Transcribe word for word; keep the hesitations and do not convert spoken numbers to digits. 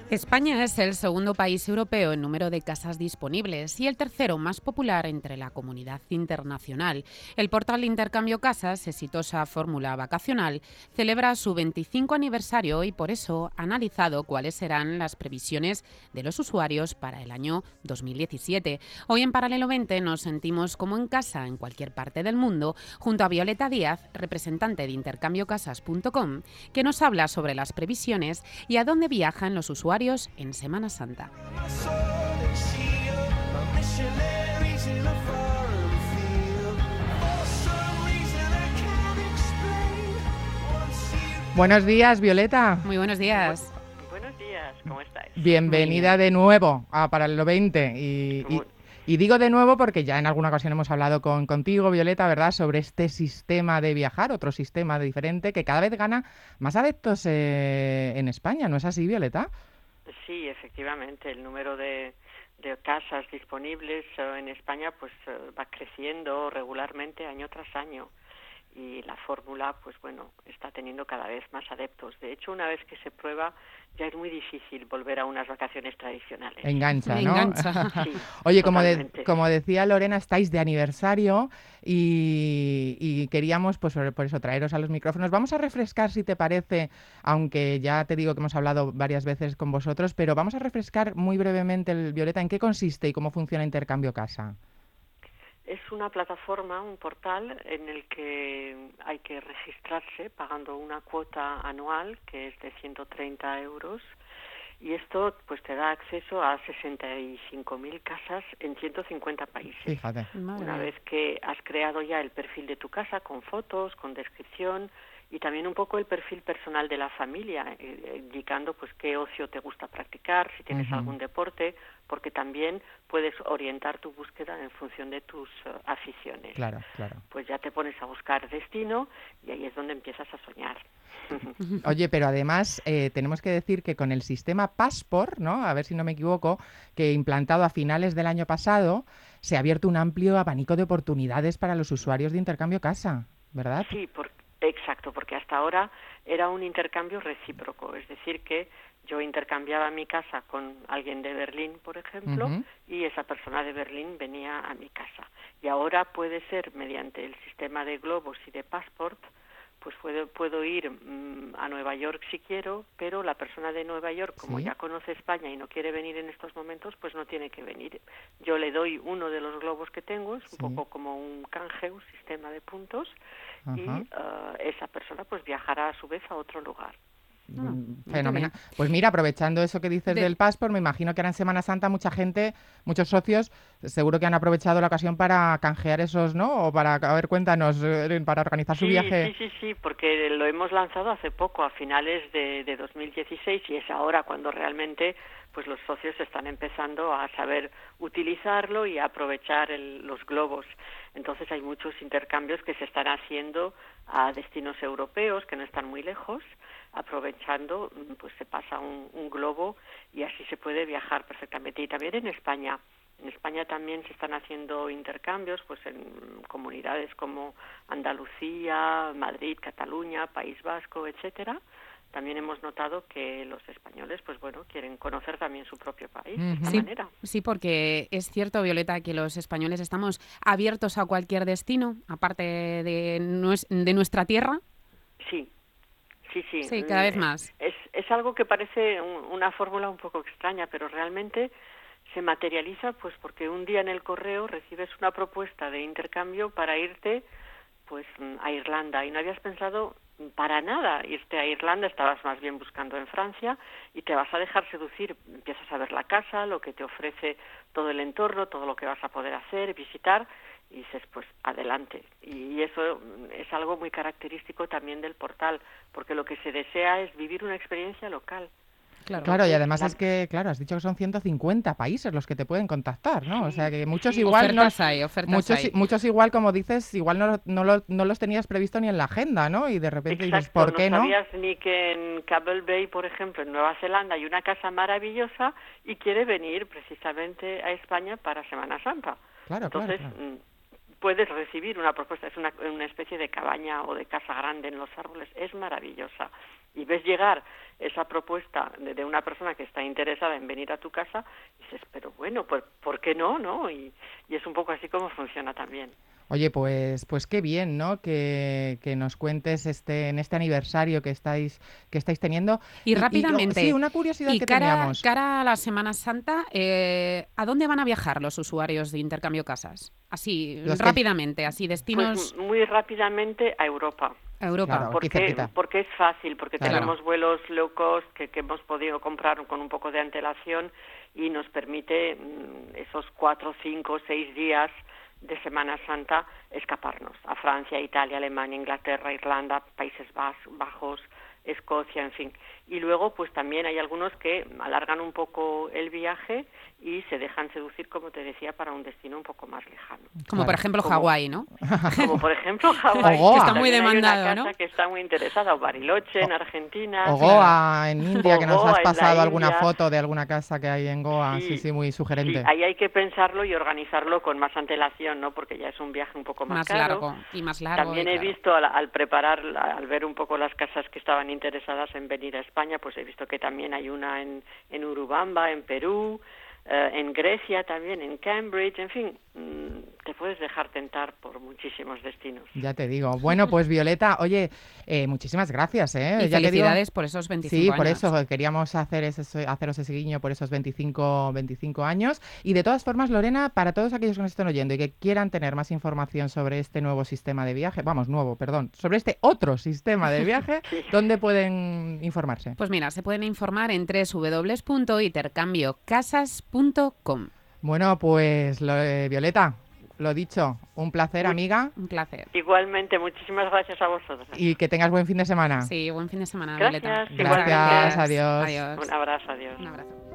España es el segundo país europeo en número de casas disponibles y el tercero más popular entre la comunidad internacional. El portal de intercambio casas, exitosa fórmula vacacional, celebra su veinticinco aniversario y por eso ha analizado cuáles serán las previsiones de los usuarios para el año dos mil diecisiete. Hoy en Paralelo veinte nos sentimos como en casa en cualquier parte del mundo, junto a Violeta Díaz, representante de intercambio casas punto com, que nos habla sobre las previsiones y a dónde viajan los usuarios en Semana Santa. Buenos días, Violeta. Muy buenos días. Bu- buenos días, ¿cómo estáis? Bienvenida de nuevo a Paralelo veinte. Y, y, y digo de nuevo porque ya en alguna ocasión hemos hablado con, contigo, Violeta, ¿verdad?, sobre este sistema de viajar, otro sistema diferente que cada vez gana más adeptos eh, en España. ¿No es así, Violeta? Sí, efectivamente, el número de, de casas disponibles eh, en España pues eh, va creciendo regularmente año tras año y la fórmula pues bueno está teniendo cada vez más adeptos. De hecho, una vez que se prueba ya es muy difícil volver a unas vacaciones tradicionales. Engancha, ¿no? Engancha. Sí, Oye, como, de, totalmente. como decía Lorena, estáis de aniversario y, y queríamos, pues por eso, traeros a los micrófonos. Vamos a refrescar, si te parece, aunque ya te digo que hemos hablado varias veces con vosotros, pero vamos a refrescar muy brevemente, el, Violeta, en qué consiste y cómo funciona Intercambio Casa. Es una plataforma, un portal en el que hay que registrarse pagando una cuota anual que es de ciento treinta euros y esto pues te da acceso a sesenta y cinco mil casas en ciento cincuenta países. Fíjate. Una vez que has creado ya el perfil de tu casa con fotos, con descripción y también un poco el perfil personal de la familia, eh, indicando pues qué ocio te gusta practicar, si tienes Uh-huh. algún deporte, porque también puedes orientar tu búsqueda en función de tus uh, aficiones. Claro, claro. Pues ya te pones a buscar destino y ahí es donde empiezas a soñar. Oye, pero además eh, tenemos que decir que con el sistema Passport, ¿no?, a ver si no me equivoco, que implantado a finales del año pasado, se ha abierto un amplio abanico de oportunidades para los usuarios de Intercambio Casa, ¿verdad? Sí, por, exacto, porque hasta ahora era un intercambio recíproco, es decir que yo intercambiaba mi casa con alguien de Berlín, por ejemplo, Uh-huh. y esa persona de Berlín venía a mi casa. Y ahora puede ser mediante el sistema de globos y de Passport, pues puedo, puedo ir mmm, a Nueva York si quiero, pero la persona de Nueva York, como ¿Sí? ya conoce España y no quiere venir en estos momentos, pues no tiene que venir. Yo le doy uno de los globos que tengo, es un Sí. poco como un canje, un sistema de puntos, Ajá. y uh, esa persona pues viajará a su vez a otro lugar. Ah, Fenomenal. muy bien. Pues mira, aprovechando eso que dices De- del Passport, me imagino que ahora en Semana Santa mucha gente, muchos socios, seguro que han aprovechado la ocasión para canjear esos, ¿no? O para, a ver, cuéntanos, eh, para organizar su Sí, viaje. sí, sí, sí, porque lo hemos lanzado hace poco, a finales de, de dos mil dieciséis, y es ahora cuando realmente pues los socios están empezando a saber utilizarlo y a aprovechar el, los globos. Entonces hay muchos intercambios que se están haciendo a destinos europeos que no están muy lejos, aprovechando, pues se pasa un, un globo y así se puede viajar perfectamente. Y también en España. En España también se están haciendo intercambios pues en comunidades como Andalucía, Madrid, Cataluña, País Vasco, etcétera. También hemos notado que los españoles, pues bueno, quieren conocer también su propio país de esta Sí, manera. sí, porque es cierto, Violeta, que los españoles estamos abiertos a cualquier destino, aparte de, nues- de nuestra tierra. Sí, sí, sí. Sí, cada vez Mm, más. Es, es algo que parece un- una fórmula un poco extraña, pero realmente se materializa pues porque un día en el correo recibes una propuesta de intercambio para irte pues a Irlanda y no habías pensado para nada irte a Irlanda, estabas más bien buscando en Francia y te vas a dejar seducir, empiezas a ver la casa, lo que te ofrece todo el entorno, todo lo que vas a poder hacer, visitar y dices pues adelante. Y eso es algo muy característico también del portal, porque lo que se desea es vivir una experiencia local. Claro. Claro, y además la- es que, claro, has dicho que son ciento cincuenta países los que te pueden contactar, ¿no? O Sí, sea que muchos sí. igual no, Ofertas hay, ofertas muchos, hay. muchos igual, como dices, igual no, lo- no, lo- no los tenías previsto ni en la agenda, ¿no? Y de repente dices, Exacto, ¿por qué no no? sabías ni que en Cable Bay, por ejemplo, en Nueva Zelanda, hay una casa maravillosa y quiere venir precisamente a España para Semana Santa. Claro, claro, Entonces, claro. mm, puedes recibir una propuesta, es una, una especie de cabaña o de casa grande en los árboles, es maravillosa. Y ves llegar esa propuesta de, de una persona que está interesada en venir a tu casa, y dices, pero bueno, pues ¿por qué no? ¿no? Y, y es un poco así como funciona también. Oye, pues, pues qué bien, ¿no? Que, que nos cuentes este, en este aniversario que estáis, que estáis teniendo. Y, y rápidamente. Y, sí, una curiosidad y que cara, teníamos. cara a la Semana Santa, eh, ¿a dónde van a viajar los usuarios de Intercambio Casas? Así, Los rápidamente, que... así, destinos... Pues muy rápidamente a Europa. A Europa. Claro, porque, porque es fácil, porque claro. tenemos vuelos low cost que, que hemos podido comprar con un poco de antelación y nos permite mmm, esos cuatro, cinco, seis días de Semana Santa escaparnos a Francia, Italia, Alemania, Inglaterra, Irlanda, Países Bajos, Escocia, en fin. Y luego, pues también hay algunos que alargan un poco el viaje y se dejan seducir, como te decía, para un destino un poco más lejano. Como claro. por ejemplo como, Hawái, ¿no? Como por ejemplo Hawái, que está muy demandado, hay una casa ¿no? que está muy interesada, o Bariloche, en Argentina. O Goa, en India, o que nos Goa, has pasado alguna India. foto de alguna casa que hay en Goa. Sí, sí, sí muy sugerente. Sí, ahí hay que pensarlo y organizarlo con más antelación, ¿no? Porque ya es un viaje un poco más, más caro. largo y más largo. También y he claro. visto al, al preparar, al ver un poco las casas que estaban interesadas en venir a España, pues he visto que también hay una en, en Urubamba, en Perú, eh, en Grecia también, en Cambridge, en fin, mmm, te puedes dejar tentar por muchísimos destinos. Ya te digo. Bueno, pues Violeta, oye, eh, muchísimas gracias. ¿eh? Y ya felicidades digo, por esos veinticinco sí, años. Sí, por eso queríamos hacer ese, haceros ese guiño por esos veinticinco, veinticinco años. Y de todas formas, Lorena, para todos aquellos que nos estén oyendo y que quieran tener más información sobre este nuevo sistema de viaje, vamos, nuevo, perdón, sobre este otro sistema de viaje, sí. ¿dónde pueden informarse? Pues mira, se pueden informar en doble u doble u doble u punto intercambio casas punto com. Bueno, pues lo, eh, Violeta, lo dicho, un placer, un, amiga. Un placer. Igualmente, muchísimas gracias a vosotros. Y que tengas buen fin de semana. Sí, buen fin de semana, gracias, Violeta. Gracias, adiós. Adiós. Un abrazo, adiós. Un abrazo.